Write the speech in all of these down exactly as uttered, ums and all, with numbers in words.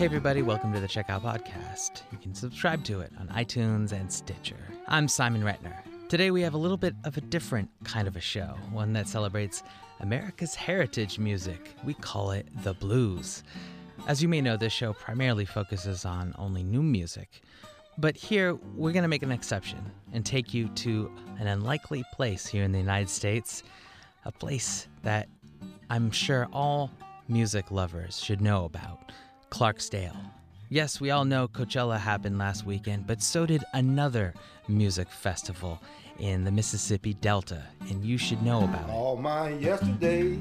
Hey everybody, welcome to the Checkout Podcast. You can subscribe to it on iTunes and Stitcher. I'm Simon Retner. Today we have a little bit of a different kind of a show, one that celebrates America's heritage music. We call it the blues. As you may know, this show primarily focuses on only new music. But here, we're going to make an exception and take you to an unlikely place here in the United States, a place that I'm sure all music lovers should know about. Clarksdale. Yes, we all know Coachella happened last weekend, but so did another music festival in the Mississippi Delta, and you should know about it. All my yesterday,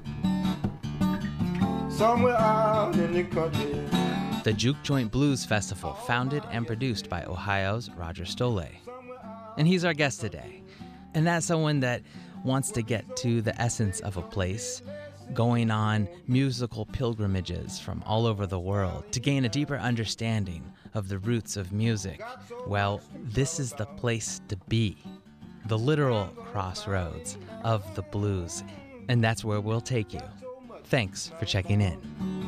somewhere out in the country. The Juke Joint Blues Festival, founded and produced by Ohio's Roger Stolle. And he's our guest today. And that's someone that wants to get to the essence of a place, going on musical pilgrimages from all over the world to gain a deeper understanding of the roots of music. Well, this is the place to be, the literal crossroads of the blues, and that's where we'll take you. Thanks for checking in.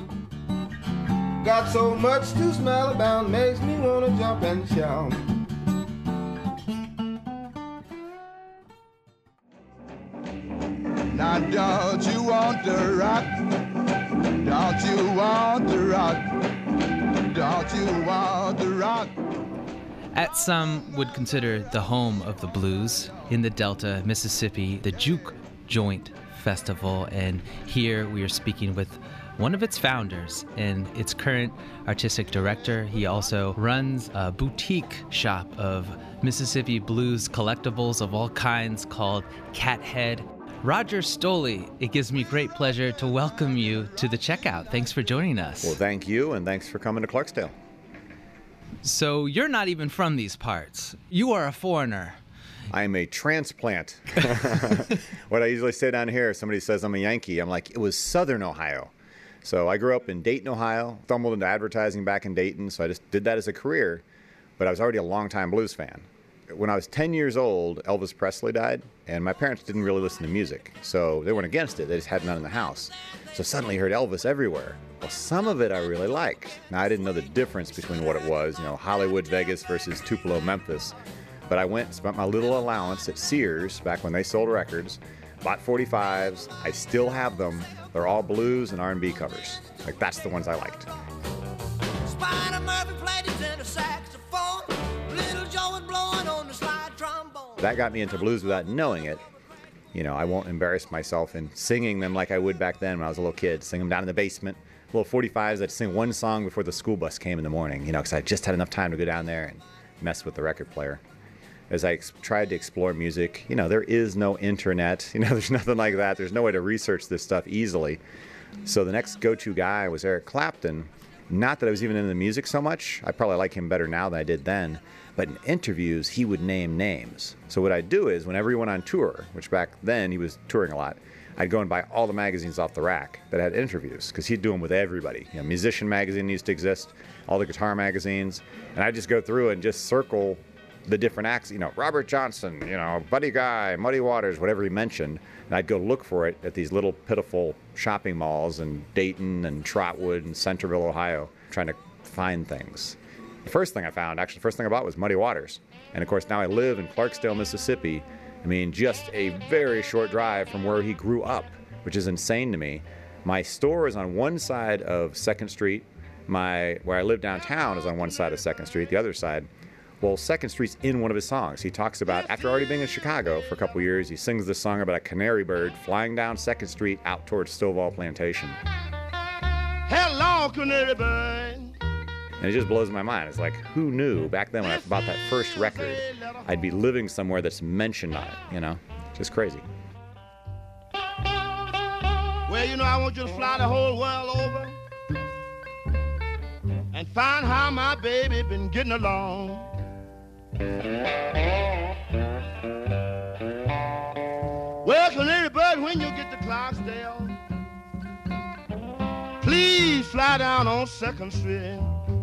Got so much to smile about, makes me want to jump and shout. Now don't you want to rock? Don't you want to rock? Don't you want to rock? At some would consider the home of the blues in the Delta, Mississippi, the Juke Joint Festival, and here we are speaking with one of its founders and its current artistic director. He also runs a boutique shop of Mississippi blues collectibles of all kinds called Cathead. Roger Stolle, it gives me great pleasure to welcome you to the Checkout. Thanks for joining us. Well, thank you, and thanks for coming to Clarksdale. So you're not even from these parts. You are a foreigner. I'm a transplant. What I usually say down here, if somebody says I'm a Yankee, I'm like, it was Southern Ohio. So I grew up in Dayton, Ohio, stumbled into advertising back in Dayton, so I just did that as a career, but I was already a longtime blues fan. When I was ten years old, Elvis Presley died, and my parents didn't really listen to music, so they weren't against it, they just had none in the house. So suddenly I heard Elvis everywhere. Well, some of it I really liked. Now, I didn't know the difference between what it was, you know, Hollywood, Vegas versus Tupelo, Memphis. But I went and spent my little allowance at Sears, back when they sold records, bought forty-fives, I still have them. They're all blues and R and B covers. Like, that's the ones I liked. Spider Murphy played his tenor saxophone. Little Joe was blowing on the slide trombone. That got me into blues without knowing it. You know, I won't embarrass myself in singing them like I would back then when I was a little kid. Sing them down in the basement. Little forty-fives, I'd sing one song before the school bus came in the morning, you know, because I just had enough time to go down there and mess with the record player. As I ex- tried to explore music, you know, there is no internet. You know, there's nothing like that. There's no way to research this stuff easily. So the next go-to guy was Eric Clapton. Not that I was even into the music so much. I probably like him better now than I did then. But in interviews, he would name names. So what I'd do is, whenever he went on tour, which back then he was touring a lot, I'd go and buy all the magazines off the rack that had interviews, because he'd do them with everybody. You know, Musician magazine used to exist, all the guitar magazines, and I'd just go through and just circle the different acts, you know, Robert Johnson, you know, Buddy Guy, Muddy Waters, whatever he mentioned, and I'd go look for it at these little pitiful shopping malls in Dayton and Trotwood and Centerville, Ohio, trying to find things. The first thing I found, actually, the first thing I bought was Muddy Waters. And of course, now I live in Clarksdale, Mississippi. I mean, just a very short drive from where he grew up, which is insane to me. My store is on one side of Second Street. My, where I live downtown is on one side of Second Street, the other side. Well, Second Street's in one of his songs. He talks about, after already being in Chicago for a couple years, he sings this song about a canary bird flying down Second Street out towards Stovall Plantation. Hello, canary bird. And it just blows my mind. It's like, who knew back then when I bought that first record, I'd be living somewhere that's mentioned on it, you know? Just crazy. Well, you know, I want you to fly the whole world over and find how my baby been getting along. Well, canary bird, when you get to Clarksdale, please fly down on Second Street.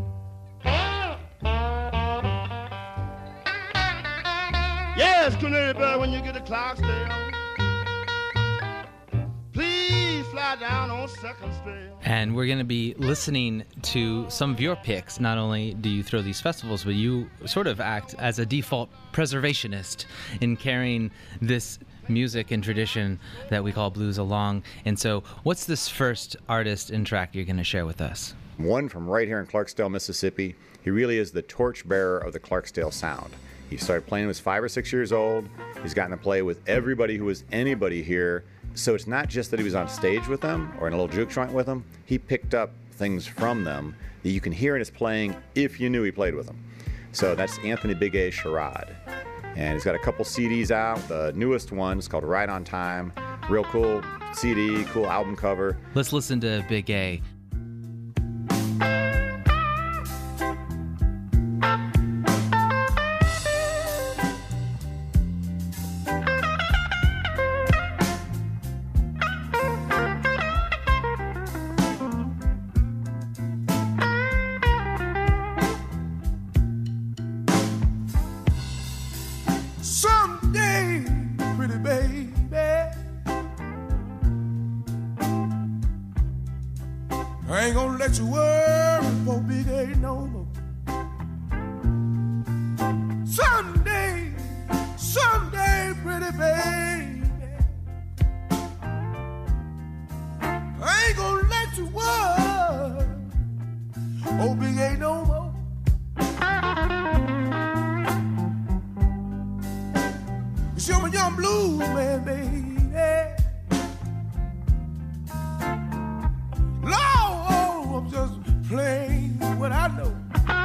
Yes, canary bird, when you get to Clarksdale, please fly down on on Secondstale. And we're going to be listening to some of your picks. Not only do you throw these festivals, but you sort of act as a default preservationist in carrying this music and tradition that we call blues along. And so what's this first artist and track you're going to share with us? One from right here in Clarksdale, Mississippi. He really is the torchbearer of the Clarksdale sound. He started playing when he was five or six years old. He's gotten to play with everybody who was anybody here. So it's not just that he was on stage with them or in a little juke joint with them. He picked up things from them that you can hear in his playing if you knew he played with them. So that's Anthony Big A Sherrod. And he's got a couple C Ds out. The newest one is called Right on Time. Real cool C D, cool album cover. Let's listen to Big A. Someday, pretty baby, I ain't gonna let you worry for Big A no more. Someday, someday, pretty baby, I ain't gonna let you worry oh Big A no more. Show me young blues man, baby. Lord, I'm just playing what I know.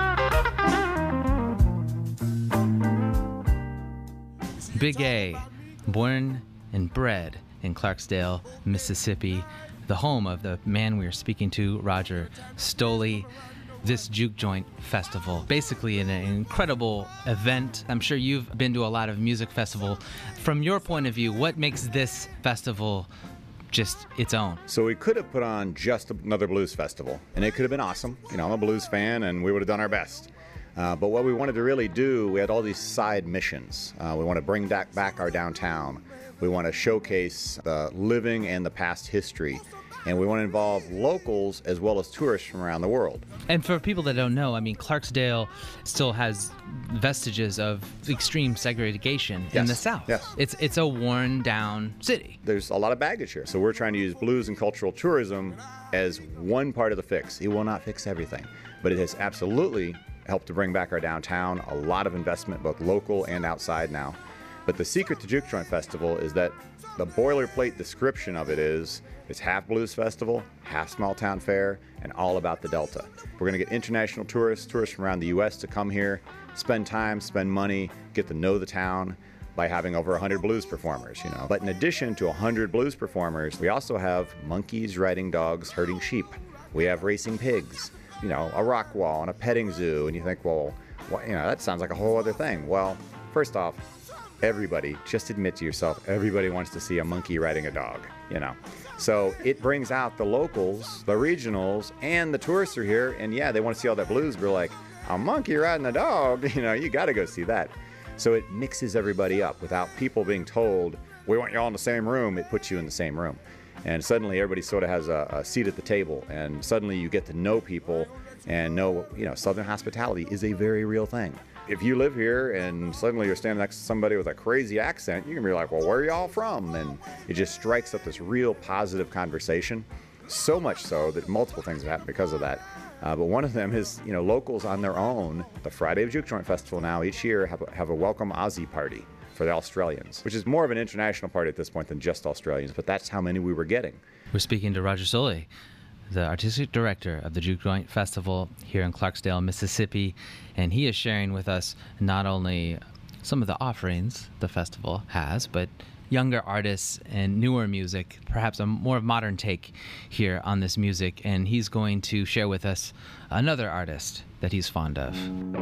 Big A, born and bred in Clarksdale, Mississippi, the home of the man we are speaking to, Roger Stolle. This Juke Joint Festival, basically an incredible event. I'm sure you've been to a lot of music festival. From your point of view, what makes this festival just its own? So we could have put on just another blues festival, and it could have been awesome. You know, I'm a blues fan, and we would have done our best. Uh, but what we wanted to really do, we had all these side missions. Uh, we want to bring back, back our downtown. We want to showcase the living and the past history. And we want to involve locals as well as tourists from around the world. And for people that don't know, I mean, Clarksdale still has vestiges of extreme segregation Yes. in the South. Yes. It's it's a worn down city. There's a lot of baggage here. So we're trying to use blues and cultural tourism as one part of the fix. It will not fix everything, but it has absolutely helped to bring back our downtown. A lot of investment, both local and outside now. But the secret to Juke Joint Festival is that the boilerplate description of it is it's half blues festival, half small town fair, and all about the Delta. We're going to get international tourists, tourists from around the U S to come here, spend time, spend money, get to know the town by having over one hundred blues performers, you know. But in addition to one hundred blues performers, we also have monkeys riding dogs, herding sheep. We have racing pigs, you know, a rock wall and a petting zoo. And you think, well, what, you know, that sounds like a whole other thing. Well, first off, everybody, just admit to yourself, everybody wants to see a monkey riding a dog, you know. So it brings out the locals, the regionals, and the tourists are here, and yeah, they want to see all that blues. We're like, a monkey riding a dog, you know, you got to go see that. So it mixes everybody up without people being told, we want you all in the same room. It puts you in the same room. And suddenly everybody sort of has a, a seat at the table, and suddenly you get to know people and know, you know, Southern hospitality is a very real thing. If you live here and suddenly you're standing next to somebody with a crazy accent, you can be like, well, where are y'all from? And it just strikes up this real positive conversation. So much so that multiple things have happened because of that. Uh, but one of them is, you know, locals on their own, the Friday of Juke Joint Festival now each year have a, have a welcome Aussie party for the Australians, which is more of an international party at this point than just Australians, but that's how many we were getting. We're speaking to Roger Stolle, the artistic director of the Juke Joint Festival here in Clarksdale, Mississippi, and he is sharing with us not only some of the offerings the festival has, but younger artists and newer music, perhaps a more modern take here on this music, and he's going to share with us another artist that he's fond of.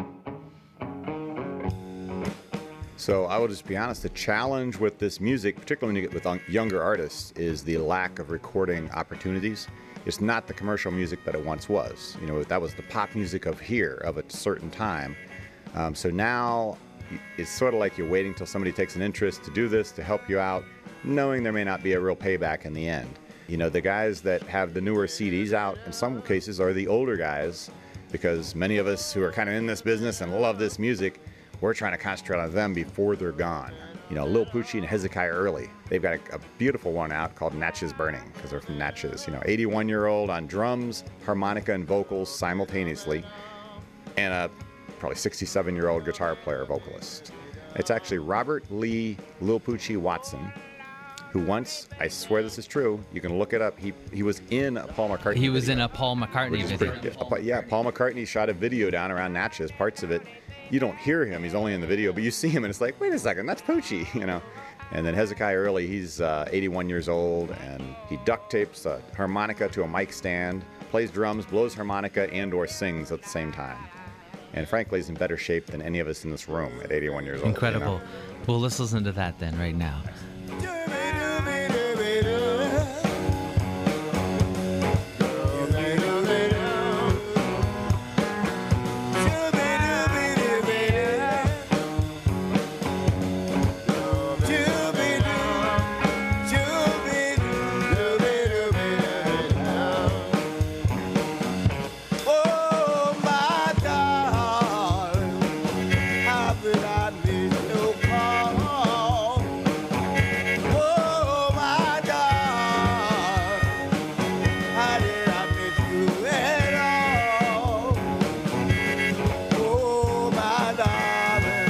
So I will just be honest, the challenge with this music, particularly when you get with younger artists, is the lack of recording opportunities. It's not the commercial music that it once was. You know, that was the pop music of here, of a certain time. Um, so now it's sort of like you're waiting till somebody takes an interest to do this, to help you out, knowing there may not be a real payback in the end. You know, the guys that have the newer C Ds out, in some cases, are the older guys, because many of us who are kind of in this business and love this music, we're trying to concentrate on them before they're gone. You know, Lil Poochie and Hezekiah Early, they've got a, a beautiful one out called Natchez Burning, because they're from Natchez. You know, eighty-one-year-old on drums, harmonica, and vocals simultaneously, and a probably sixty-seven-year-old guitar player vocalist. It's actually Robert Lee Lil Poochie Watson, who once, I swear this is true, you can look it up, he he was in a Paul McCartney He was video, in a Paul McCartney which is video. pretty- yeah, Paul McCartney shot a video down around Natchez, parts of it. You don't hear him, he's only in the video, but you see him and it's like, wait a second, that's Poochie, you know. And then Hezekiah Early, he's uh, eighty-one years old, and he duct tapes a harmonica to a mic stand, plays drums, blows harmonica, and or sings at the same time. And frankly, he's in better shape than any of us in this room at eighty-one years old. Incredible. You know? Well, let's listen to that then right now. Oh, my darling, how could I miss your call? Oh, my darling, how did I miss you at all? Oh, my darling,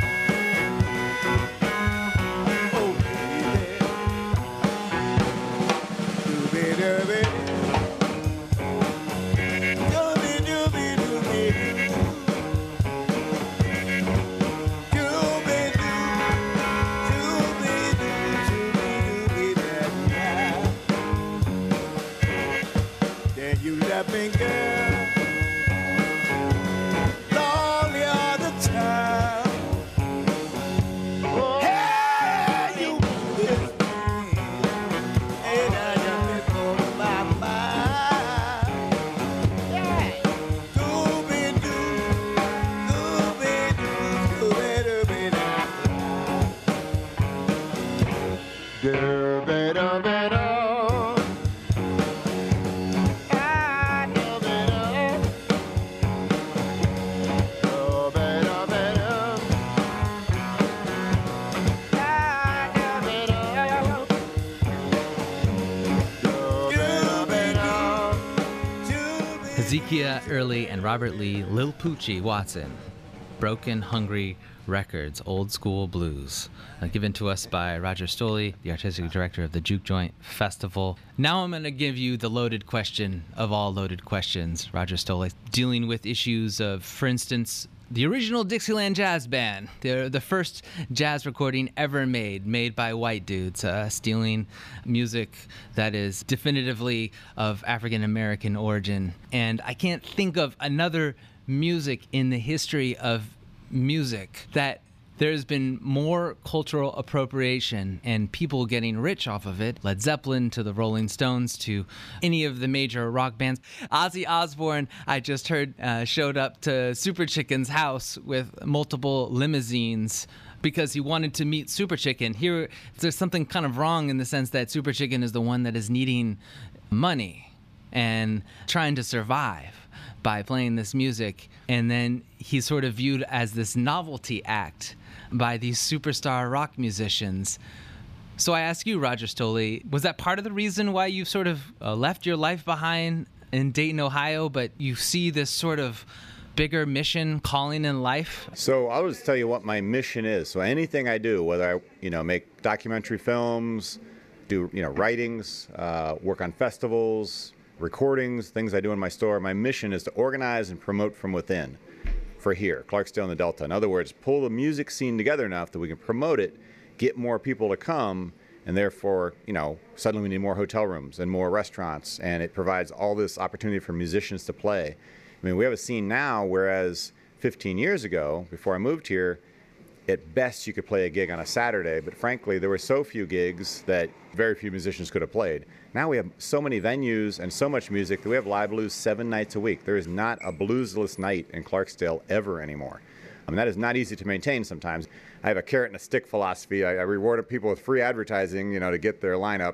oh, baby, dooby-dooby. Then you left me, girl, lonely all the time. Hey, you miss me, and I just been on my mind. Dooby-doo, dooby-doo, dooby-dooby-doo. Dooby-dooby-doo. Hezekiah Early and Robert Lee, Lil Poochie Watson. Broken Hungry Records, Old School Blues. Uh, given to us by Roger Stolley, the artistic director of the Juke Joint Festival. Now I'm going to give you the loaded question of all loaded questions, Roger Stolley. Dealing with issues of, for instance, the original Dixieland Jazz Band, the the first jazz recording ever made, made by white dudes, uh, stealing music that is definitively of African American origin. And I can't think of another music in the history of music that there's been more cultural appropriation and people getting rich off of it. Led Zeppelin to the Rolling Stones to any of the major rock bands. Ozzy Osbourne, I just heard, uh, showed up to Super Chicken's house with multiple limousines because he wanted to meet Super Chicken. Here, there's something kind of wrong in the sense that Super Chicken is the one that is needing money and trying to survive by playing this music. And then he's sort of viewed as this novelty act by these superstar rock musicians. So I ask you, Roger Stolley, was that part of the reason why you sort of uh, left your life behind in Dayton, Ohio, but you see this sort of bigger mission calling in life? So I'll just tell you what my mission is. So anything I do, whether I, you know, make documentary films, do, you know, writings, uh, work on festivals, recordings, things I do in my store, my mission is to organize and promote from within for here, Clarksdale and the Delta. In other words, pull the music scene together enough that we can promote it, get more people to come, and therefore, you know, suddenly we need more hotel rooms and more restaurants, and it provides all this opportunity for musicians to play. I mean, we have a scene now, whereas fifteen years ago, before I moved here, at best you could play a gig on a Saturday, but frankly, there were so few gigs that very few musicians could have played. Now we have so many venues and so much music that we have live blues seven nights a week. There is not a bluesless night in Clarksdale ever anymore. I mean, that is not easy to maintain sometimes. I have a carrot and a stick philosophy. I, I reward people with free advertising, you know, to get their lineup.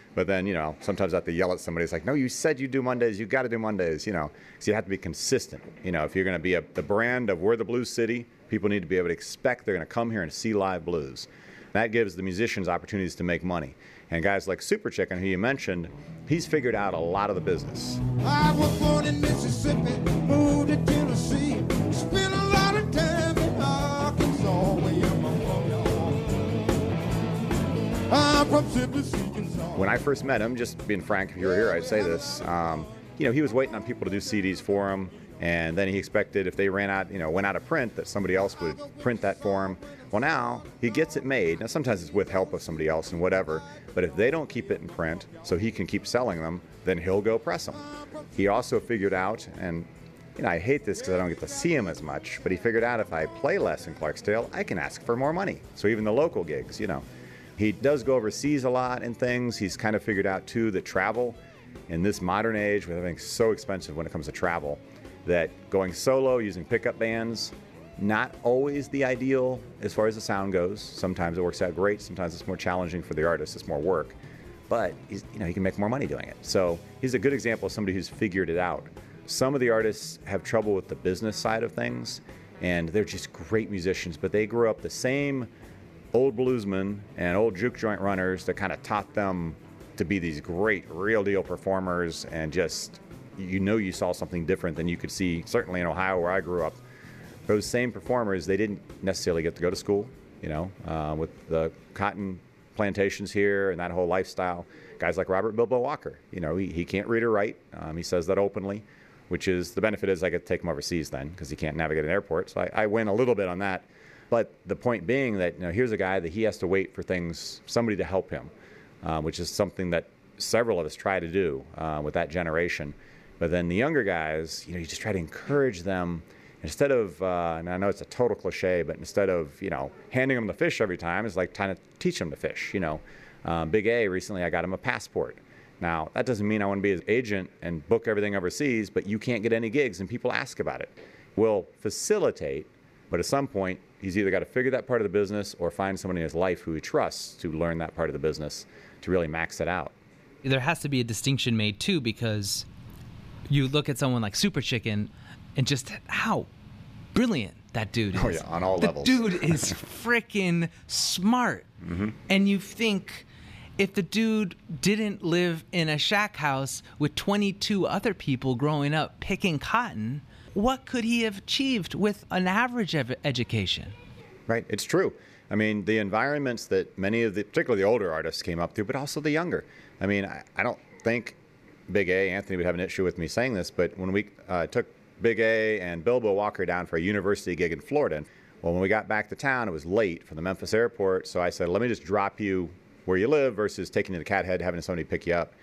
But then, you know, sometimes I have to yell at somebody. It's like, no, you said you do Mondays. You got to do Mondays, you know. So you have to be consistent. You know, if you're going to be a, the brand of we're the blues city, people need to be able to expect they're going to come here and see live blues. That gives the musicians opportunities to make money. And guys like Super Chicken, who you mentioned, he's figured out a lot of the business. I was born in Mississippi, moved to Tennessee, spent a lot of time in Arkansas, where I'm from. I'm from Mississippi. When I first met him, just being frank, if you were here, I'd say this. Um, you know, he was waiting on people to do C Ds for him, and then he expected if they ran out, you know, went out of print, that somebody else would print that for him. Well, now he gets it made. Now, sometimes it's with help of somebody else and whatever, but if they don't keep it in print so he can keep selling them, then he'll go press them. He also figured out, and you know, I hate this because I don't get to see him as much, but he figured out if I play less in Clarksdale, I can ask for more money. So even the local gigs, you know. He does go overseas a lot and things. He's kind of figured out, too, that travel in this modern age, with everything so expensive when it comes to travel, that going solo using pickup bands, not always the ideal as far as the sound goes. Sometimes it works out great. Sometimes it's more challenging for the artist. It's more work. But he's, you know, he can make more money doing it. So he's a good example of somebody who's figured it out. Some of the artists have trouble with the business side of things, and they're just great musicians, but they grew up the same old bluesmen and old juke joint runners that kind of taught them to be these great real deal performers, and just, you know, you saw something different than you could see certainly in Ohio where I grew up. Those same performers, they didn't necessarily get to go to school, you know, uh, with the cotton plantations here and that whole lifestyle. Guys like Robert Bilbo Walker, you know, he, he can't read or write. Um, he says that openly, which is, the benefit is I get to take him overseas then because he can't navigate an airport. So I, I win a little bit on that. But the point being that, you know, here's a guy that he has to wait for things, somebody to help him, uh, which is something that several of us try to do uh, with that generation. But then the younger guys, you know, you just try to encourage them instead of, uh, and I know it's a total cliche, but instead of, you know, handing them the fish every time, it's like trying to teach them to fish, you know. Um, Big A, recently I got him a passport. Now, that doesn't mean I want to be his agent and book everything overseas, but you can't get any gigs and people ask about it. We'll facilitate, but at some point, he's either got to figure that part of the business or find someone in his life who he trusts to learn that part of the business to really max it out. There has to be a distinction made, too, because you look at someone like Super Chicken and just how brilliant that dude is. Oh, yeah, on all the levels. The dude is freaking smart. Mm-hmm. And you think, if the dude didn't live in a shack house with twenty-two other people growing up picking cotton, what could he have achieved with an average ev- education? Right, it's true. I mean, the environments that many of the, particularly the older artists came up through, but also the younger. I mean, I, I don't think Big A, Anthony would have an issue with me saying this, but when we uh, took Big A and Bilbo Walker down for a university gig in Florida, well, when we got back to town, it was late from the Memphis airport, so I said, let me just drop you where you live versus taking you to Cathead, having somebody pick you up.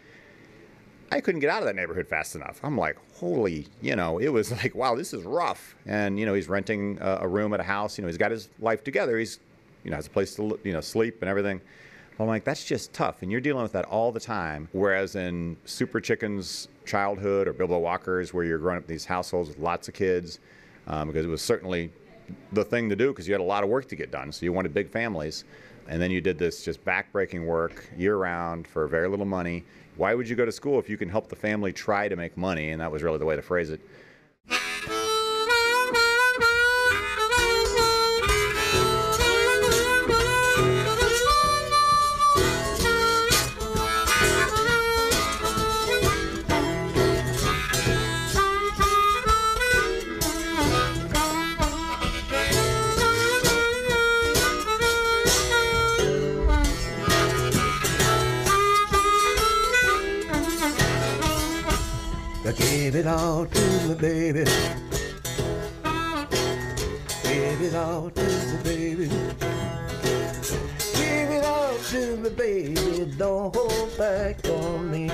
I couldn't get out of that neighborhood fast enough. I'm like, holy, you know, it was like, wow, this is rough. And, you know, he's renting a, a room at a house. You know, he's got his life together. He's, you know, has a place to, you know, sleep and everything. I'm like, that's just tough. And you're dealing with that all the time. Whereas in Super Chicken's childhood or Bilbo Walker's, where you're growing up in these households with lots of kids, um, because it was certainly the thing to do because you had a lot of work to get done. So you wanted big families. And then you did this just backbreaking work year-round for very little money. Why would you go to school if you can help the family try to make money? And that was really the way to phrase it. Give it all to me, baby. Give it all to me, baby. Give it all to me, baby. Don't hold back on me.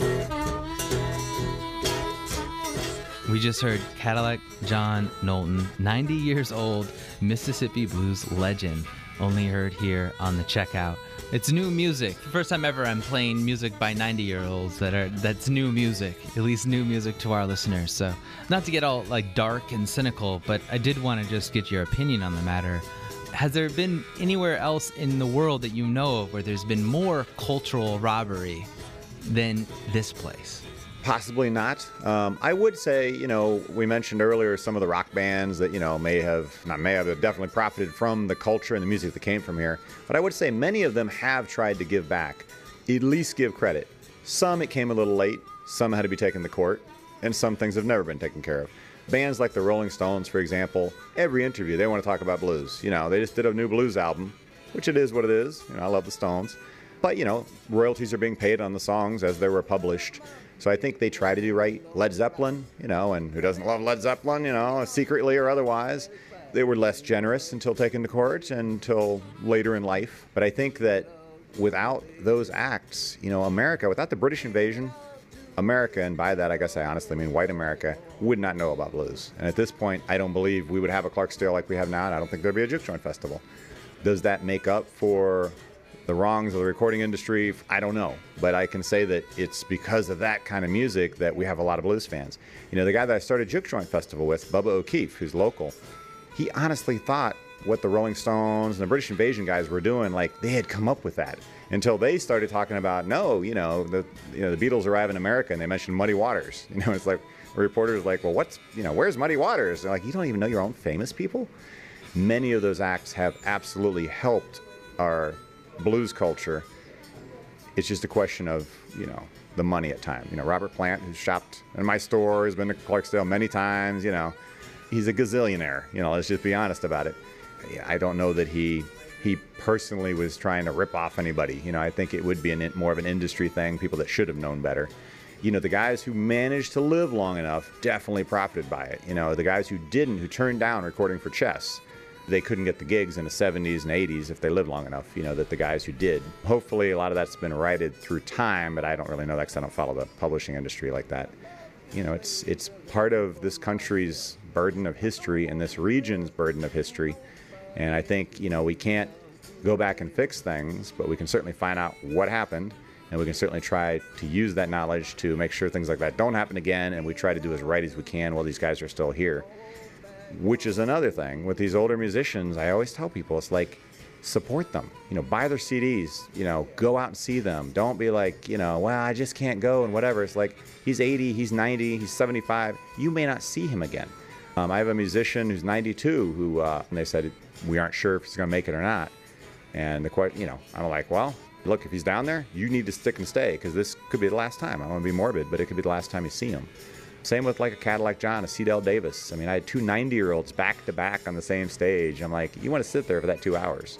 We just heard Cadillac John Knowlton, ninety years old, Mississippi blues legend, only heard here on the Checkout. It's new music. First time ever I'm playing music by ninety-year-olds that are that's new music, at least new music to our listeners. So not to get all like dark and cynical, but I did want to just get your opinion on the matter. Has there been anywhere else in the world that you know of where there's been more cultural robbery than this place? Possibly not. Um, I would say, you know, we mentioned earlier some of the rock bands that, you know, may have, not may have, definitely profited from the culture and the music that came from here. But I would say many of them have tried to give back, at least give credit. Some, it came a little late. Some had to be taken to court. And some things have never been taken care of. Bands like the Rolling Stones, for example, every interview, they want to talk about blues. You know, they just did a new blues album, which it is what it is. You know, I love the Stones. But, you know, royalties are being paid on the songs as they were published. So I think they try to do right. Led Zeppelin, you know, and who doesn't love Led Zeppelin, you know, secretly or otherwise. They were less generous until taken to court, until later in life. But I think that without those acts, you know, America, without the British invasion, America, and by that I guess I honestly mean white America, would not know about blues. And at this point, I don't believe we would have a Clarksdale like we have now, and I don't think there'd be a Juke Joint Festival. Does that make up for the wrongs of the recording industry? I don't know. But I can say that it's because of that kind of music that we have a lot of blues fans. You know, the guy that I started Juke Joint Festival with, Bubba O'Keefe, who's local, he honestly thought what the Rolling Stones and the British Invasion guys were doing, like they had come up with that. Until they started talking about, no, you know, the you know the Beatles arrive in America, and they mentioned Muddy Waters. You know, it's like a reporter's like, well, what's, you know, where's Muddy Waters? They're like, you don't even know your own famous people? Many of those acts have absolutely helped our blues culture. It's just a question of, you know, the money at times. You know, Robert Plant, who's shopped in my store, has been to Clarksdale many times, you know, he's a gazillionaire, you know, let's just be honest about it. I don't know that he he personally was trying to rip off anybody. You know, I think it would be an, more of an industry thing, people that should have known better. You know, the guys who managed to live long enough definitely profited by it. You know, the guys who didn't, who turned down recording for Chess, they couldn't get the gigs in the seventies and eighties if they lived long enough, you know, that the guys who did. Hopefully a lot of that's been righted through time, but I don't really know that because I don't follow the publishing industry like that. You know, it's it's part of this country's burden of history and this region's burden of history. And I think, you know, we can't go back and fix things, but we can certainly find out what happened, and we can certainly try to use that knowledge to make sure things like that don't happen again, and we try to do as right as we can while these guys are still here. Which is another thing. With these older musicians, I always tell people, it's like, support them. You know, buy their C Ds. You know, go out and see them. Don't be like, you know, well, I just can't go and whatever. It's like, he's eighty, he's ninety, he's seventy-five. You may not see him again. Um, I have a musician who's ninety-two who, uh, and they said, we aren't sure if he's going to make it or not. And the question, you know, I'm like, well, look, if he's down there, you need to stick and stay, because this could be the last time. I don't want to be morbid, but it could be the last time you see him. Same with like a Cadillac John, a C. Dell Davis. I mean, I had two ninety-year-olds back to back on the same stage. I'm like, you want to sit there for that two hours.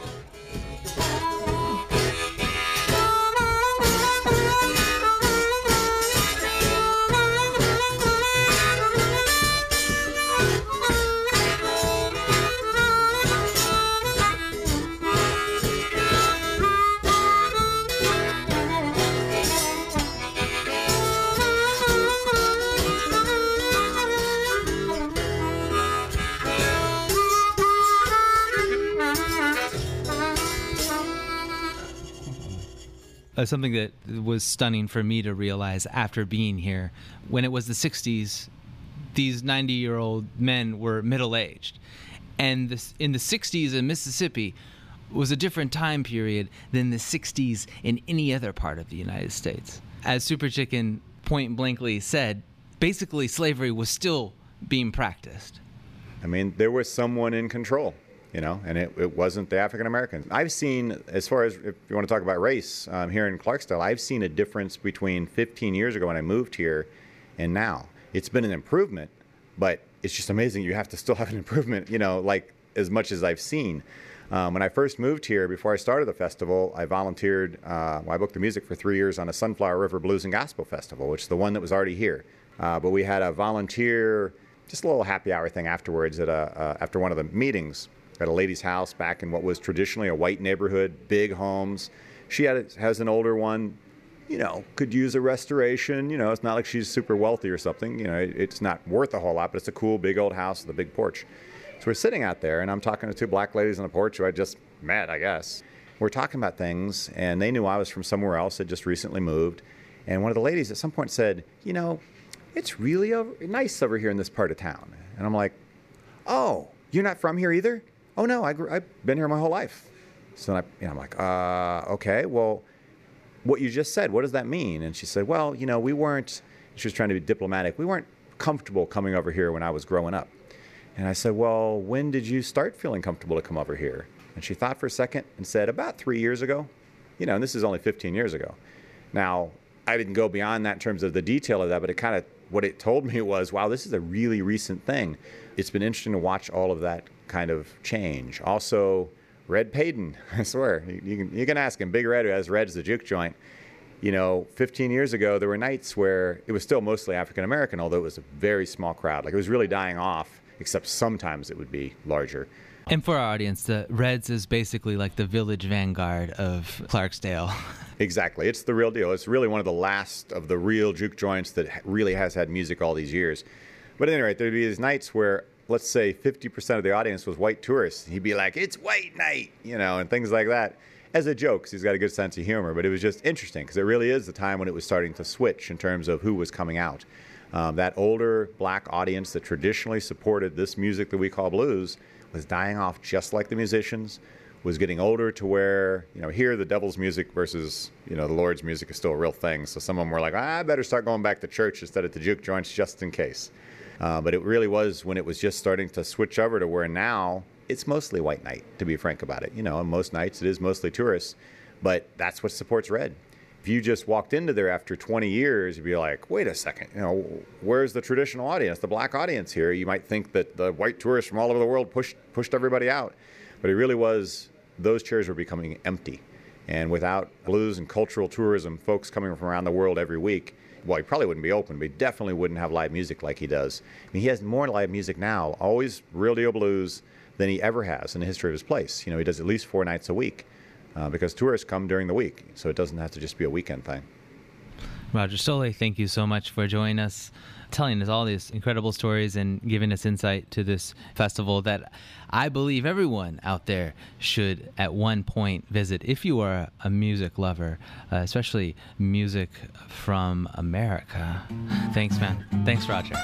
Uh, something that was stunning for me to realize after being here, when it was the sixties, these ninety-year-old men were middle-aged. And this, in the sixties in Mississippi was a different time period than the sixties in any other part of the United States. As Super Chicken point-blankly said, basically slavery was still being practiced. I mean, there was someone in control. You know, and it, it wasn't the African American. I've seen, as far as if you want to talk about race, um, here in Clarksdale, I've seen a difference between fifteen years ago when I moved here and now. It's been an improvement, but it's just amazing. You have to still have an improvement, you know, like as much as I've seen. Um, when I first moved here, before I started the festival, I volunteered, uh, well, I booked the music for three years on a Sunflower River Blues and Gospel Festival, which is the one that was already here. Uh, but we had a volunteer, just a little happy hour thing afterwards at a, uh, after one of the meetings. At a lady's house back in what was traditionally a white neighborhood, big homes. She had has an older one, you know, could use a restoration. You know, it's not like she's super wealthy or something. You know, it, it's not worth a whole lot, but it's a cool big old house with a big porch. So we're sitting out there, and I'm talking to two black ladies on the porch who I just met, I guess. We're talking about things, and they knew I was from somewhere else, had just recently moved. And one of the ladies at some point said, you know, it's really over, nice over here in this part of town. And I'm like, oh, you're not from here either? Oh, no, I grew, I've been here my whole life. So I, you know, I'm like, uh, okay, well, what you just said, what does that mean? And she said, well, you know, we weren't, she was trying to be diplomatic, we weren't comfortable coming over here when I was growing up. And I said, well, when did you start feeling comfortable to come over here? And she thought for a second and said, about three years ago. You know, and this is only fifteen years ago. Now, I didn't go beyond that in terms of the detail of that, but it kind of, what it told me was, wow, this is a really recent thing. It's been interesting to watch all of that kind of change. Also, Red Payton, I swear, you, you, can, you can ask him, Big Red, who has Red as the juke joint. You know, fifteen years ago, there were nights where it was still mostly African-American, although it was a very small crowd. Like, it was really dying off, except sometimes it would be larger. And for our audience, the Reds is basically like the Village Vanguard of Clarksdale. Exactly. It's the real deal. It's really one of the last of the real juke joints that really has had music all these years. But at any rate, there'd be these nights where, let's say, fifty percent of the audience was white tourists. He'd be like, it's white night, you know, and things like that. As a joke, 'cause he's got a good sense of humor. But it was just interesting, because it really is the time when it was starting to switch in terms of who was coming out. Um, that older black audience that traditionally supported this music that we call blues was dying off just like the musicians, was getting older to where, you know, here the devil's music versus, you know, the Lord's music is still a real thing. So some of them were like, ah, I better start going back to church instead of the juke joints just in case. Uh, but it really was when it was just starting to switch over to where now it's mostly white night, to be frank about it. You know, and most nights it is mostly tourists, but that's what supports Red. If you just walked into there after twenty years, you'd be like, wait a second, you know, where's the traditional audience, the black audience here? You might think that the white tourists from all over the world pushed pushed everybody out. But it really was, those chairs were becoming empty. And without blues and cultural tourism, folks coming from around the world every week, well, he probably wouldn't be open, but he definitely wouldn't have live music like he does. I mean, he has more live music now, always real deal blues, than he ever has in the history of his place. You know, he does at least four nights a week. Uh, because tourists come during the week, so it doesn't have to just be a weekend thing. Roger Stolle, thank you so much for joining us, telling us all these incredible stories and giving us insight to this festival that I believe everyone out there should at one point visit if you are a music lover, uh, especially music from America. Thanks, man. Thanks, Roger.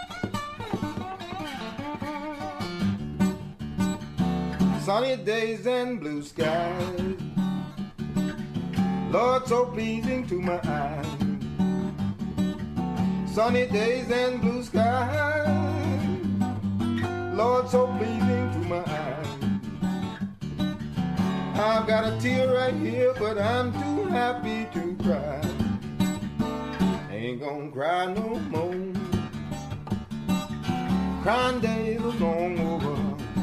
Sunny days and blue skies, Lord, so pleasing to my eyes. Sunny days and blue skies, Lord, so pleasing to my eyes. I've got a tear right here, but I'm too happy to cry. Ain't gonna cry no more. Crying days are long over.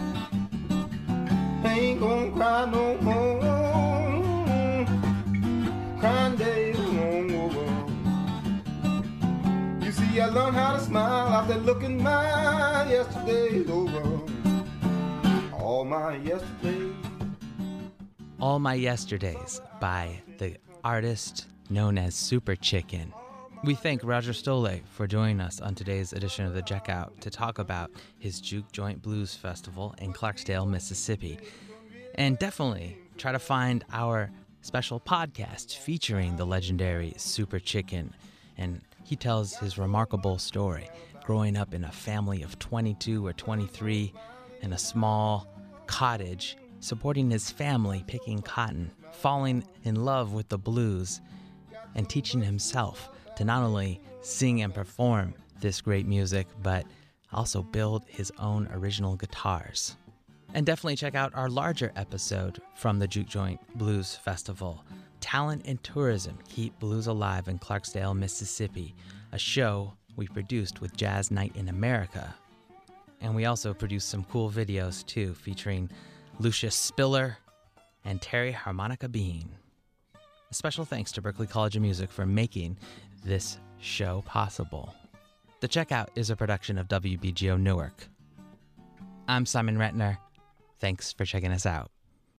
Ain't gonna cry no more. Crying days are long over. You see, I learned how to smile after looking my yesterdays over. All my yesterdays. All My Yesterdays by the artist known as Super Chicken. We thank Roger Stolle for joining us on today's edition of The Checkout to talk about his Juke Joint Blues Festival in Clarksdale, Mississippi. And definitely try to find our special podcast featuring the legendary Super Chicken. And he tells his remarkable story, growing up in a family of twenty-two or twenty-three in a small cottage, supporting his family picking cotton, falling in love with the blues, and teaching himself to not only sing and perform this great music, but also build his own original guitars. And definitely check out our larger episode from the Juke Joint Blues Festival, Talent and Tourism Keep Blues Alive in Clarksdale, Mississippi, a show we produced with Jazz Night in America. And we also produced some cool videos too, featuring Lucius Spiller and Terry Harmonica Bean. A special thanks to Berklee College of Music for making this show possible. The Checkout is a production of W B G O Newark. I'm Simon Retner. Thanks for checking us out.